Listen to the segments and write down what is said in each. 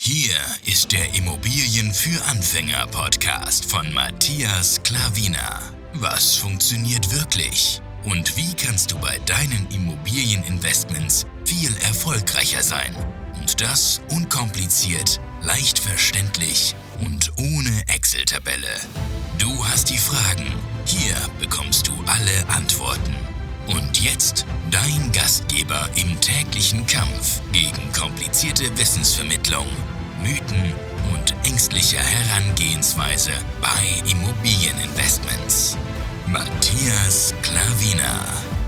Hier ist der Immobilien für Anfänger Podcast von Matthias Klavina. Was funktioniert wirklich? Und wie kannst du bei deinen Immobilieninvestments viel erfolgreicher sein? Und das unkompliziert, leicht verständlich und ohne Excel-Tabelle. Du hast die Fragen, hier bekommst du alle Antworten. Und jetzt dein Gastgeber im täglichen Kampf gegen komplizierte Wissensvermittlung, Mythen und ängstliche Herangehensweise bei Immobilieninvestments. Matthias Klavina.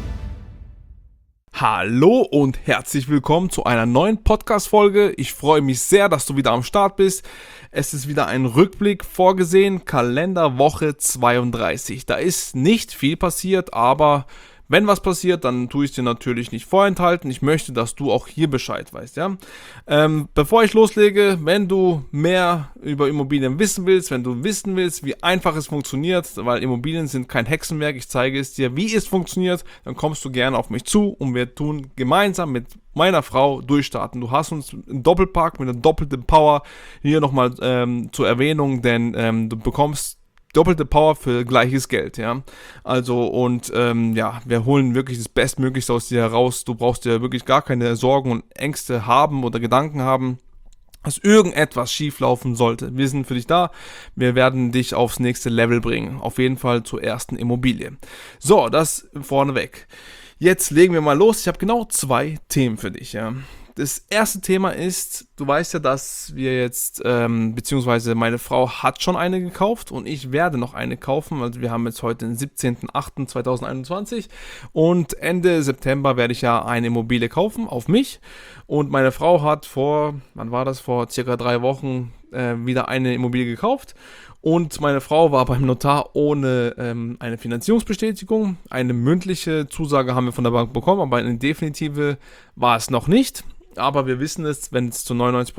Hallo und herzlich willkommen zu einer neuen Podcast-Folge. Ich freue mich sehr, dass du wieder am Start bist. Es ist wieder ein Rückblick vorgesehen, Kalenderwoche 32. Da ist nicht viel passiert, aber wenn was passiert, dann tue ich es dir natürlich nicht vorenthalten. Ich möchte, dass du auch hier Bescheid weißt, ja. Bevor ich loslege, wenn du mehr über Immobilien wissen willst, wenn du wissen willst, wie einfach es funktioniert, weil Immobilien sind kein Hexenwerk, ich zeige es dir, wie es funktioniert, dann kommst du gerne auf mich zu und wir tun gemeinsam mit meiner Frau durchstarten. Du hast uns einen Doppelpack mit einer doppelten Power hier nochmal zur Erwähnung, denn du bekommst doppelte Power für gleiches Geld, ja. Also und wir holen wirklich das Bestmöglichste aus dir heraus. Du brauchst dir wirklich gar keine Sorgen und Ängste haben oder Gedanken haben, dass irgendetwas schieflaufen sollte. Wir sind für dich da. Wir werden dich aufs nächste Level bringen. Auf jeden Fall zur ersten Immobilie. So, das vorneweg. Jetzt legen wir mal los. Ich habe genau 2 Themen für dich, ja. Das erste Thema ist, du weißt ja, dass wir jetzt, beziehungsweise meine Frau hat schon eine gekauft und ich werde noch eine kaufen. Also wir haben jetzt heute den 17.08.2021 und Ende September werde ich ja eine Immobilie kaufen auf mich. Und meine Frau hat vor circa 3 Wochen wieder eine Immobilie gekauft. Und meine Frau war beim Notar ohne eine Finanzierungsbestätigung. Eine mündliche Zusage haben wir von der Bank bekommen, aber eine definitive war es noch nicht. Aber wir wissen es, wenn es zu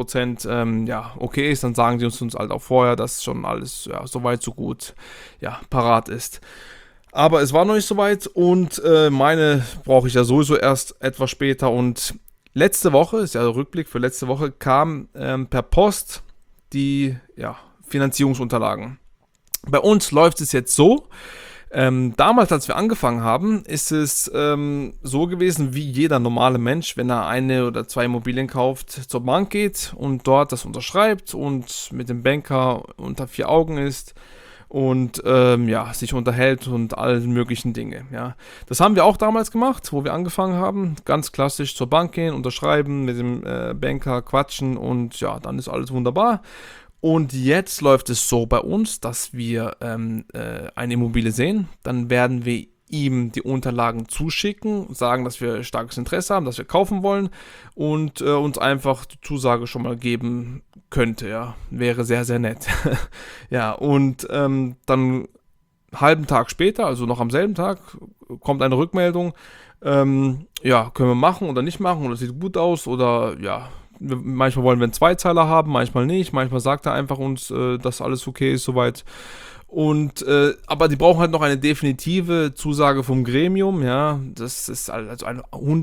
99% okay ist, dann sagen sie uns halt auch vorher, dass schon alles so weit, so gut parat ist. Aber es war noch nicht so weit und meine brauche ich ja sowieso erst etwas später. Und letzte Woche, ist ja der Rückblick für letzte Woche, kam per Post die Finanzierungsunterlagen. Bei uns läuft es jetzt so. Damals, als wir angefangen haben, ist es so gewesen, wie jeder normale Mensch, wenn er 1 oder 2 Immobilien kauft, zur Bank geht und dort das unterschreibt und mit dem Banker unter 4 Augen ist und sich unterhält und all möglichen Dinge. Ja. Das haben wir auch damals gemacht, wo wir angefangen haben. Ganz klassisch zur Bank gehen, unterschreiben, mit dem Banker quatschen und ja, dann ist alles wunderbar. Und jetzt läuft es so bei uns, dass wir eine Immobilie sehen, dann werden wir ihm die Unterlagen zuschicken, sagen, dass wir starkes Interesse haben, dass wir kaufen wollen und uns einfach die Zusage schon mal geben könnte, ja, wäre sehr, sehr nett. Ja, und dann einen halben Tag später, also noch am selben Tag, kommt eine Rückmeldung, können wir machen oder nicht machen oder sieht gut aus oder manchmal wollen wir einen Zweizeiler haben, manchmal nicht. Manchmal sagt er einfach uns, dass alles okay ist soweit. Und aber die brauchen halt noch eine definitive Zusage vom Gremium, ja. Das ist also eine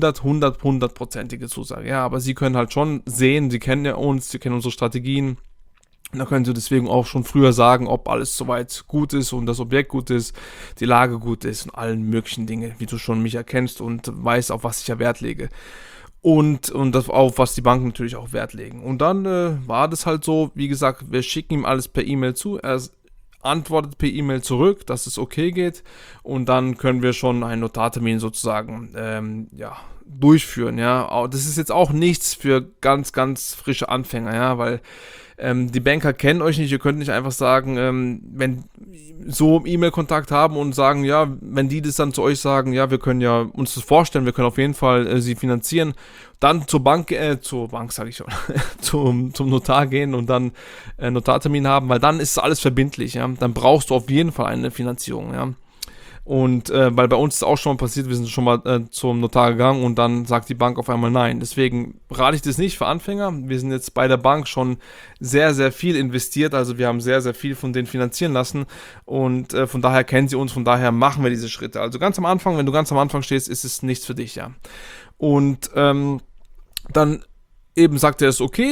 100%ige Zusage, ja. Aber sie können halt schon sehen, sie kennen ja uns, sie kennen unsere Strategien. Und da können sie deswegen auch schon früher sagen, ob alles soweit gut ist und das Objekt gut ist, die Lage gut ist und allen möglichen Dinge, wie du schon mich erkennst und weißt, auf was ich ja Wert lege. Und das, auf was die Banken natürlich auch Wert legen. Und dann war das halt so, wie gesagt, wir schicken ihm alles per E-Mail zu. Er antwortet per E-Mail zurück, dass es okay geht. Und dann können wir schon einen Notartermin sozusagen durchführen. Ja, das ist jetzt auch nichts für ganz, ganz frische Anfänger, ja, weil die Banker kennen euch nicht. Ihr könnt nicht einfach sagen, wenn so E-Mail-Kontakt haben und sagen, ja, wenn die das dann zu euch sagen, ja, wir können ja uns das vorstellen, wir können auf jeden Fall sie finanzieren, dann zur Bank sage ich schon, zum Notar gehen und dann Notartermin haben, weil dann ist alles verbindlich, ja, dann brauchst du auf jeden Fall eine Finanzierung, ja. Und weil bei uns ist auch schon mal passiert, wir sind schon mal zum Notar gegangen und dann sagt die Bank auf einmal nein. Deswegen rate ich das nicht für Anfänger. Wir sind jetzt bei der Bank schon sehr, sehr viel investiert. Also wir haben sehr, sehr viel von denen finanzieren lassen und von daher kennen sie uns, von daher machen wir diese Schritte. Also ganz am Anfang, wenn du ganz am Anfang stehst, ist es nichts für dich, ja. Und dann eben sagt er es okay,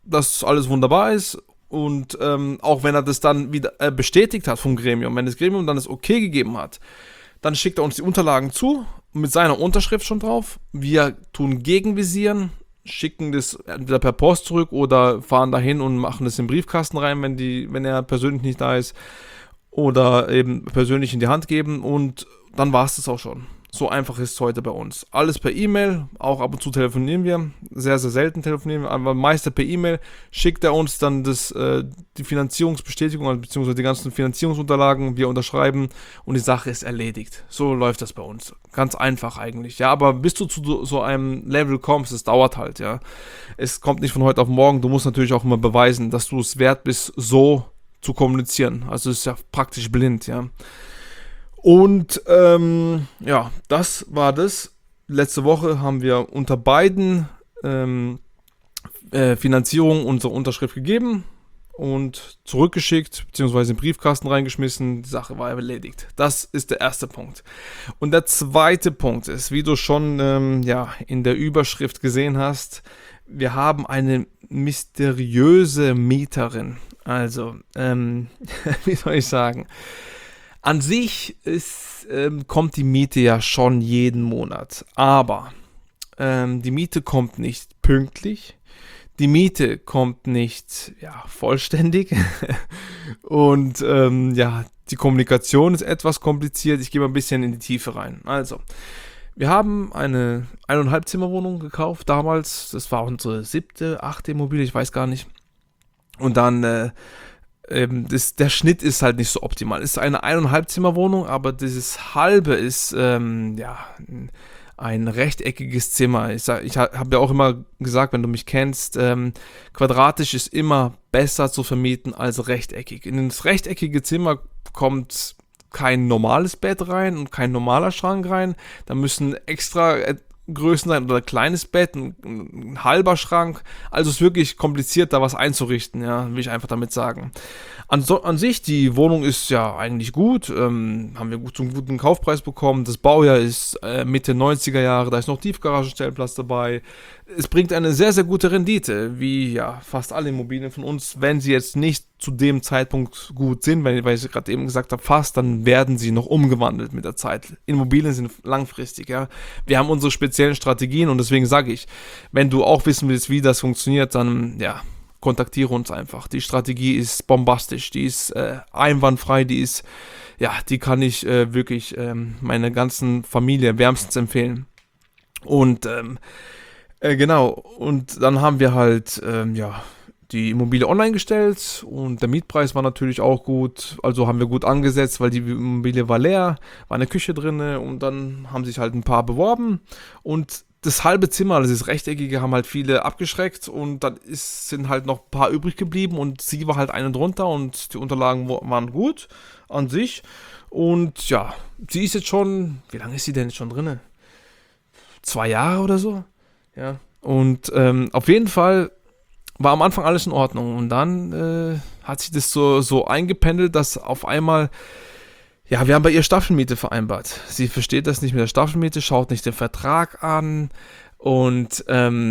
dass alles wunderbar ist. Und auch wenn er das dann wieder bestätigt hat vom Gremium, wenn das Gremium dann das okay gegeben hat, dann schickt er uns die Unterlagen zu, mit seiner Unterschrift schon drauf. Wir tun gegenvisieren, schicken das entweder per Post zurück oder fahren dahin und machen das in den Briefkasten rein, wenn er persönlich nicht da ist. Oder eben persönlich in die Hand geben und dann war es das auch schon. So einfach ist es heute bei uns. Alles per E-Mail, auch ab und zu telefonieren wir, sehr, sehr selten telefonieren wir, aber meistens per E-Mail schickt er uns dann die Finanzierungsbestätigung, also beziehungsweise die ganzen Finanzierungsunterlagen, wir unterschreiben und die Sache ist erledigt. So läuft das bei uns. Ganz einfach eigentlich, ja, aber bis du zu so einem Level kommst, es dauert halt, ja. Es kommt nicht von heute auf morgen, du musst natürlich auch immer beweisen, dass du es wert bist, so zu kommunizieren. Also es ist ja praktisch blind, ja. Und ja, das war das. Letzte Woche haben wir unter beiden Finanzierungen unsere Unterschrift gegeben und zurückgeschickt, beziehungsweise in den Briefkasten reingeschmissen. Die Sache war erledigt. Das ist der erste Punkt. Und der zweite Punkt ist, wie du schon ja, in der Überschrift gesehen hast, wir haben eine mysteriöse Mieterin. Also, wie soll ich sagen? An sich kommt die Miete ja schon jeden Monat, aber die Miete kommt nicht pünktlich, die Miete kommt nicht vollständig und ja, die Kommunikation ist etwas kompliziert. Ich gehe mal ein bisschen in die Tiefe rein. Also, wir haben eine 1,5 Zimmer Wohnung gekauft damals, das war unsere 7., 8. Immobilie, ich weiß gar nicht. Und dann der Schnitt ist halt nicht so optimal. Es ist eine 1,5 Zimmer Wohnung, aber dieses halbe ist ja ein rechteckiges Zimmer. Ich habe ja auch immer gesagt, wenn du mich kennst, quadratisch ist immer besser zu vermieten als rechteckig. In das rechteckige Zimmer kommt kein normales Bett rein und kein normaler Schrank rein. Da müssen extra Größen sein oder ein kleines Bett, ein halber Schrank. Also es ist wirklich kompliziert, da was einzurichten, ja, will ich einfach damit sagen. An sich, die Wohnung ist ja eigentlich gut, haben wir zum guten Kaufpreis bekommen. Das Baujahr ist Mitte 90er Jahre, da ist noch Tiefgaragenstellplatz dabei. Es bringt eine sehr, sehr gute Rendite, wie ja fast alle Immobilien von uns. Wenn sie jetzt nicht zu dem Zeitpunkt gut sind, weil ich gerade eben gesagt habe, fast, dann werden sie noch umgewandelt mit der Zeit. Immobilien sind langfristig, ja. Wir haben unsere speziellen Strategien und deswegen sage ich, wenn du auch wissen willst, wie das funktioniert, dann ja, kontaktiere uns einfach. Die Strategie ist bombastisch, die ist einwandfrei, die kann ich wirklich meiner ganzen Familie wärmstens empfehlen. Und genau, und dann haben wir halt die Immobilie online gestellt und der Mietpreis war natürlich auch gut, also haben wir gut angesetzt, weil die Immobilie war leer, war eine Küche drin und dann haben sich halt ein paar beworben und das halbe Zimmer, also das rechteckige, haben halt viele abgeschreckt und dann sind halt noch ein paar übrig geblieben und sie war halt eine drunter und die Unterlagen waren gut an sich und ja, sie ist jetzt schon, wie lange ist sie denn jetzt schon drin? 2 Jahre oder so? Ja, und auf jeden Fall war am Anfang alles in Ordnung und dann hat sich das so eingependelt, dass auf einmal, ja, wir haben bei ihr Staffelmiete vereinbart. Sie versteht das nicht mit der Staffelmiete, schaut nicht den Vertrag an und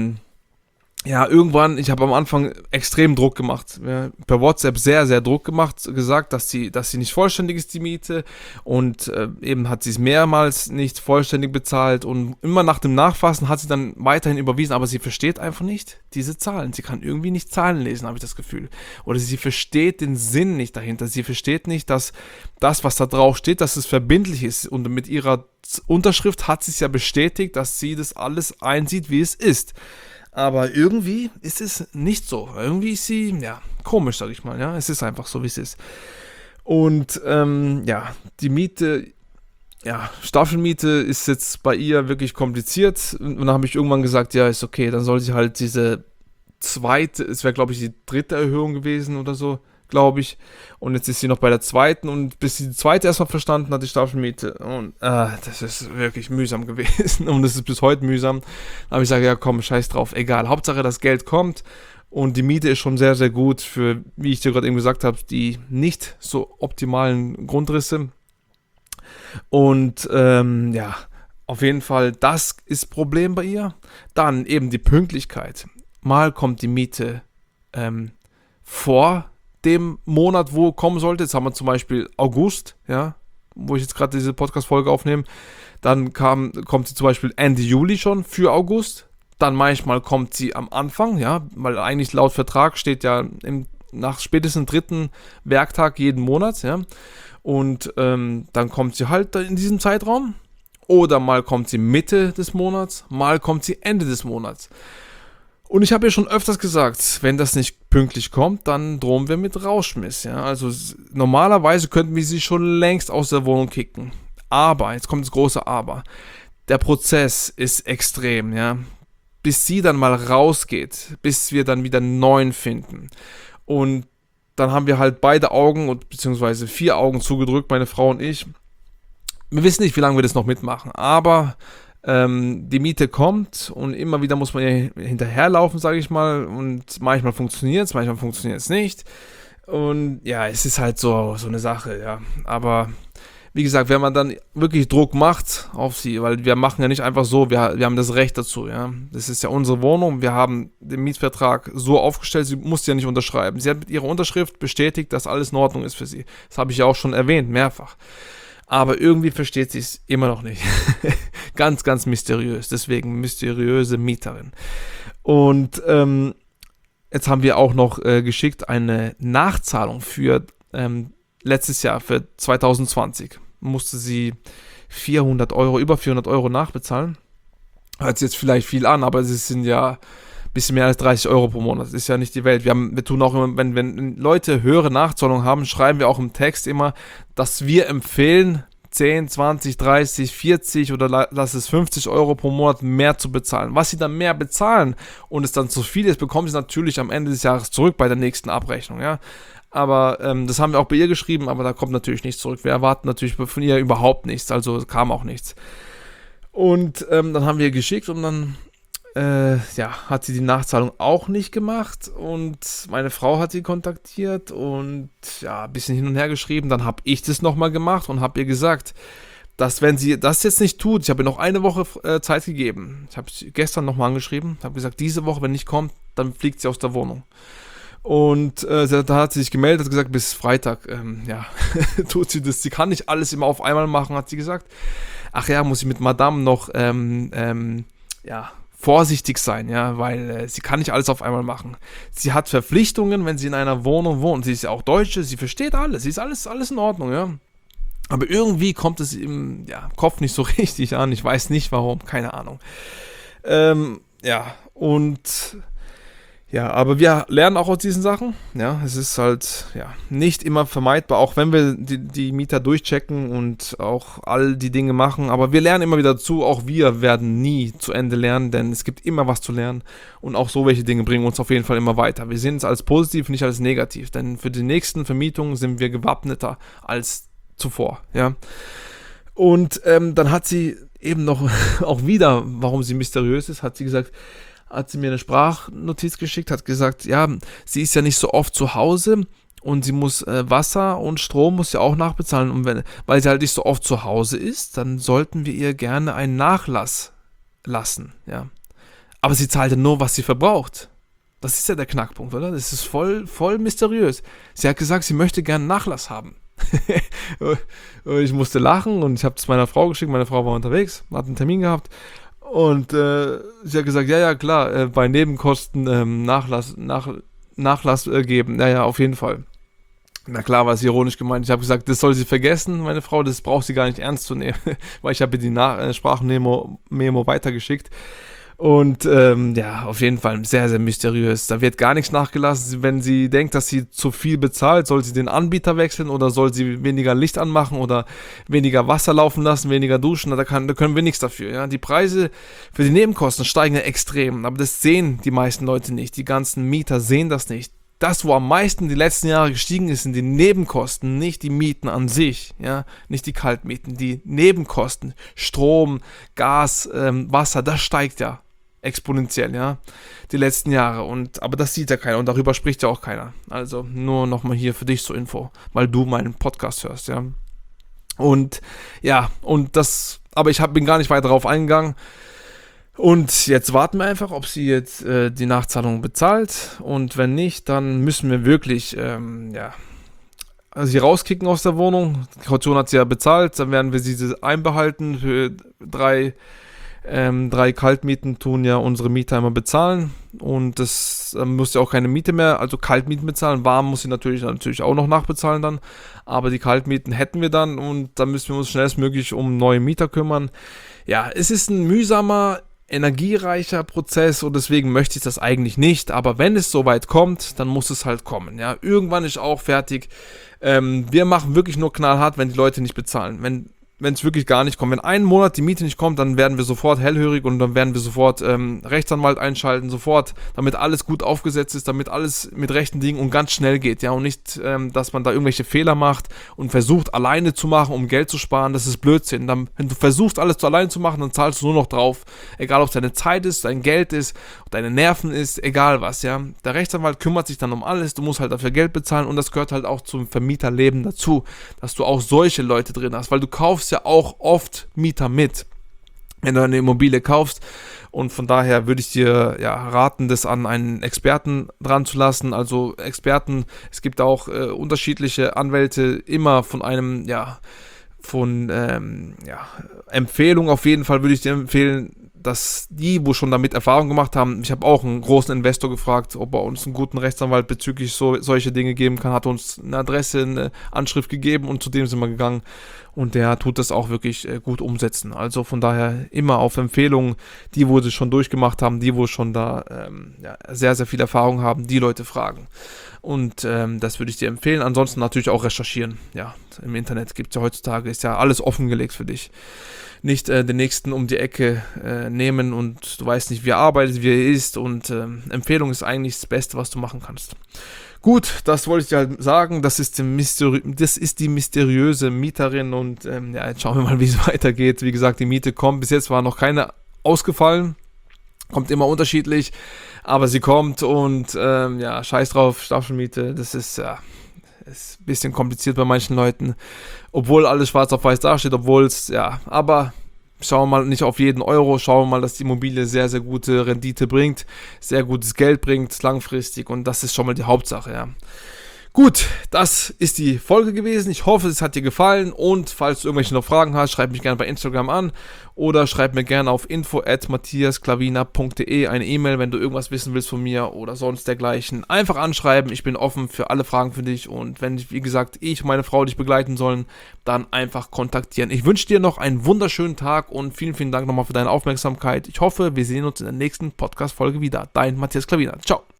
ja, irgendwann, ich habe am Anfang extrem Druck gemacht, ja, per WhatsApp sehr, sehr Druck gemacht, gesagt, dass sie nicht vollständig ist, die Miete und eben hat sie es mehrmals nicht vollständig bezahlt und immer nach dem Nachfassen hat sie dann weiterhin überwiesen, aber sie versteht einfach nicht diese Zahlen, sie kann irgendwie nicht Zahlen lesen, habe ich das Gefühl, oder sie versteht den Sinn nicht dahinter, sie versteht nicht, dass das, was da drauf steht, dass es verbindlich ist und mit ihrer Unterschrift hat sie es ja bestätigt, dass sie das alles einsieht, wie es ist. Aber irgendwie ist es nicht so. Irgendwie ist sie, ja, komisch, sag ich mal. Ja, es ist einfach so, wie es ist. Und ja, die Miete, ja, Staffelmiete ist jetzt bei ihr wirklich kompliziert. Und dann habe ich irgendwann gesagt, ja, ist okay. Dann soll sie halt diese zweite, es wäre, glaube ich, die 3. Erhöhung gewesen oder so, glaube ich. Und jetzt ist sie noch bei der 2. und bis sie die 2. erstmal verstanden hat, die Staffelmiete. Und das ist wirklich mühsam gewesen. Und das ist bis heute mühsam. Aber ich sage, ja komm, scheiß drauf, egal. Hauptsache das Geld kommt. Und die Miete ist schon sehr, sehr gut für, wie ich dir gerade eben gesagt habe, die nicht so optimalen Grundrisse. Und ja, auf jeden Fall, das ist Problem bei ihr. Dann eben die Pünktlichkeit. Mal kommt die Miete vor dem Monat, wo kommen sollte. Jetzt haben wir zum Beispiel August, ja, wo ich jetzt gerade diese Podcast-Folge aufnehme. Dann kommt sie zum Beispiel Ende Juli schon für August. Dann manchmal kommt sie am Anfang, ja, weil eigentlich laut Vertrag steht ja nach spätestens 3. Werktag jeden Monat, ja. Und dann kommt sie halt in diesem Zeitraum. Oder mal kommt sie Mitte des Monats, mal kommt sie Ende des Monats. Und ich habe ja schon öfters gesagt, wenn das nicht pünktlich kommt, dann drohen wir mit Rausschmiss. Ja? Also normalerweise könnten wir sie schon längst aus der Wohnung kicken. Aber, jetzt kommt das große Aber, der Prozess ist extrem, ja. Bis sie dann mal rausgeht, bis wir dann wieder einen neuen finden. Und dann haben wir halt beide Augen, beziehungsweise 4 Augen zugedrückt, meine Frau und ich. Wir wissen nicht, wie lange wir das noch mitmachen, aber die Miete kommt und immer wieder muss man ja hinterherlaufen, sage ich mal, und manchmal funktioniert es nicht und ja, es ist halt so eine Sache, ja, aber wie gesagt, wenn man dann wirklich Druck macht auf sie, weil wir machen ja nicht einfach so, wir haben das Recht dazu, ja, das ist ja unsere Wohnung, wir haben den Mietvertrag so aufgestellt, sie muss ja nicht unterschreiben, sie hat mit ihrer Unterschrift bestätigt, dass alles in Ordnung ist für sie, das habe ich ja auch schon erwähnt, mehrfach. Aber irgendwie versteht sie es immer noch nicht. Ganz, ganz mysteriös. Deswegen mysteriöse Mieterin. Und jetzt haben wir auch noch geschickt eine Nachzahlung für letztes Jahr, für 2020. Musste sie 400 Euro, über 400 Euro nachbezahlen. Hört sich jetzt vielleicht viel an, aber es sind ja ein bisschen mehr als 30 Euro pro Monat. Das ist ja nicht die Welt. Wir tun auch immer, wenn Leute höhere Nachzahlungen haben, schreiben wir auch im Text immer, dass wir empfehlen, 10, 20, 30, 40 oder lass es 50 Euro pro Monat mehr zu bezahlen. Was sie dann mehr bezahlen und es dann zu viel ist, bekommen sie natürlich am Ende des Jahres zurück bei der nächsten Abrechnung, ja. Aber das haben wir auch bei ihr geschrieben, aber da kommt natürlich nichts zurück. Wir erwarten natürlich von ihr überhaupt nichts, also kam auch nichts. Und dann haben wir geschickt und dann hat sie die Nachzahlung auch nicht gemacht und meine Frau hat sie kontaktiert und ja, ein bisschen hin und her geschrieben. Dann habe ich das nochmal gemacht und habe ihr gesagt, dass wenn sie das jetzt nicht tut, ich habe ihr noch eine Woche Zeit gegeben. Ich habe sie gestern nochmal angeschrieben, habe gesagt, diese Woche, wenn nicht kommt, dann fliegt sie aus der Wohnung. Und da hat sie sich gemeldet, hat gesagt, bis Freitag, tut sie das. Sie kann nicht alles immer auf einmal machen, hat sie gesagt. Ach ja, muss ich mit Madame noch, vorsichtig sein, ja, weil sie kann nicht alles auf einmal machen. Sie hat Verpflichtungen, wenn sie in einer Wohnung wohnt. Sie ist ja auch Deutsche, sie versteht alles, sie ist alles in Ordnung, ja. Aber irgendwie kommt es im Kopf nicht so richtig an. Ich weiß nicht warum, keine Ahnung. Aber wir lernen auch aus diesen Sachen. Ja, es ist halt nicht immer vermeidbar, auch wenn wir die Mieter durchchecken und auch all die Dinge machen. Aber wir lernen immer wieder dazu. Auch wir werden nie zu Ende lernen, denn es gibt immer was zu lernen. Und auch so welche Dinge bringen uns auf jeden Fall immer weiter. Wir sehen es als positiv, nicht als negativ. Denn für die nächsten Vermietungen sind wir gewappneter als zuvor. Ja. Und dann hat sie eben noch auch wieder, warum sie mysteriös ist, hat sie mir eine Sprachnotiz geschickt, hat gesagt, ja, sie ist ja nicht so oft zu Hause und sie muss Wasser und Strom muss ja auch nachbezahlen. Und weil sie halt nicht so oft zu Hause ist, dann sollten wir ihr gerne einen Nachlass lassen, ja. Aber sie zahlt ja nur, was sie verbraucht. Das ist ja der Knackpunkt, oder? Das ist voll mysteriös. Sie hat gesagt, sie möchte gerne Nachlass haben. Und ich musste lachen und ich habe es meiner Frau geschickt. Meine Frau war unterwegs, hat einen Termin gehabt. Und sie hat gesagt, ja klar, bei Nebenkosten Nachlass geben. Ja, auf jeden Fall. Na klar, war es ironisch gemeint. Ich habe gesagt, das soll sie vergessen, meine Frau, das braucht sie gar nicht ernst zu nehmen. Weil ich habe ihr die Sprachmemo weitergeschickt. Und auf jeden Fall sehr, sehr mysteriös. Da wird gar nichts nachgelassen. Wenn sie denkt, dass sie zu viel bezahlt, soll sie den Anbieter wechseln oder soll sie weniger Licht anmachen oder weniger Wasser laufen lassen, weniger duschen. Da können wir nichts dafür. Ja? Die Preise für die Nebenkosten steigen ja extrem. Aber das sehen die meisten Leute nicht. Die ganzen Mieter sehen das nicht. Das, wo am meisten die letzten Jahre gestiegen ist, sind die Nebenkosten, nicht die Mieten an sich, ja, nicht die Kaltmieten, die Nebenkosten, Strom, Gas, Wasser, das steigt ja exponentiell, ja, die letzten Jahre. Aber das sieht ja keiner und darüber spricht ja auch keiner. Also nur nochmal hier für dich zur Info, weil du meinen Podcast hörst, ja. Und ja, aber ich bin gar nicht weiter darauf eingegangen. Und jetzt warten wir einfach, ob sie jetzt die Nachzahlung bezahlt. Und wenn nicht, dann müssen wir wirklich sie rauskicken aus der Wohnung. Die Kaution hat sie ja bezahlt, dann werden wir sie einbehalten. Für drei Kaltmieten tun ja unsere Mieter immer bezahlen. Und das muss ja auch keine Miete mehr, also Kaltmieten bezahlen. Warm muss sie natürlich auch noch nachbezahlen dann. Aber die Kaltmieten hätten wir dann und dann müssen wir uns schnellstmöglich um neue Mieter kümmern. Ja, es ist ein mühsamer, energiereicher Prozess und deswegen möchte ich das eigentlich nicht, aber wenn es soweit kommt, dann muss es halt kommen, ja, irgendwann ist auch fertig, wir machen wirklich nur knallhart, wenn die Leute nicht bezahlen, wenn es wirklich gar nicht kommt. Wenn einen Monat die Miete nicht kommt, dann werden wir sofort hellhörig und dann werden wir sofort Rechtsanwalt einschalten, sofort, damit alles gut aufgesetzt ist, damit alles mit rechten Dingen und ganz schnell geht, ja, und nicht, dass man da irgendwelche Fehler macht und versucht, alleine zu machen, um Geld zu sparen, das ist Blödsinn. Dann, wenn du versuchst, alles alleine zu machen, dann zahlst du nur noch drauf, egal ob es deine Zeit ist, dein Geld ist, deine Nerven ist, egal was, ja. Der Rechtsanwalt kümmert sich dann um alles, du musst halt dafür Geld bezahlen und das gehört halt auch zum Vermieterleben dazu, dass du auch solche Leute drin hast, weil du kaufst ja auch oft Mieter mit, wenn du eine Immobilie kaufst, und von daher würde ich dir raten, das an einen Experten dran zu lassen, also Experten, es gibt auch unterschiedliche Anwälte, immer von einem, Empfehlung auf jeden Fall würde ich dir empfehlen, dass die, wo schon damit Erfahrung gemacht haben, ich habe auch einen großen Investor gefragt, ob er uns einen guten Rechtsanwalt bezüglich solche Dinge geben kann, hat uns eine Adresse, eine Anschrift gegeben und zu dem sind wir gegangen und der tut das auch wirklich gut umsetzen. Also von daher immer auf Empfehlungen, die, wo sie schon durchgemacht haben, die, wo schon da sehr, sehr viel Erfahrung haben, die Leute fragen. Und das würde ich dir empfehlen. Ansonsten natürlich auch recherchieren. Ja, im Internet gibt es ja heutzutage, ist ja alles offengelegt für dich. Nicht den Nächsten um die Ecke nehmen und du weißt nicht, wie er arbeitet, wie er ist und Empfehlung ist eigentlich das Beste, was du machen kannst. Gut, das wollte ich dir halt sagen, das ist die mysteriöse Mieterin und jetzt schauen wir mal, wie es weitergeht. Wie gesagt, die Miete kommt, bis jetzt war noch keine ausgefallen, kommt immer unterschiedlich, aber sie kommt und scheiß drauf, Staffelmiete, das ist ist ein bisschen kompliziert bei manchen Leuten, obwohl alles schwarz auf weiß dasteht, aber schauen wir mal nicht auf jeden Euro, schauen wir mal, dass die Immobilie sehr, sehr gute Rendite bringt, sehr gutes Geld bringt, langfristig und das ist schon mal die Hauptsache, ja. Gut, das ist die Folge gewesen. Ich hoffe, es hat dir gefallen und falls du irgendwelche noch Fragen hast, schreib mich gerne bei Instagram an oder schreib mir gerne auf info@matthiasklavina.de eine E-Mail, wenn du irgendwas wissen willst von mir oder sonst dergleichen. Einfach anschreiben, ich bin offen für alle Fragen für dich und wenn, wie gesagt, ich und meine Frau dich begleiten sollen, dann einfach kontaktieren. Ich wünsche dir noch einen wunderschönen Tag und vielen, vielen Dank nochmal für deine Aufmerksamkeit. Ich hoffe, wir sehen uns in der nächsten Podcast-Folge wieder. Dein Matthias Klavina. Ciao.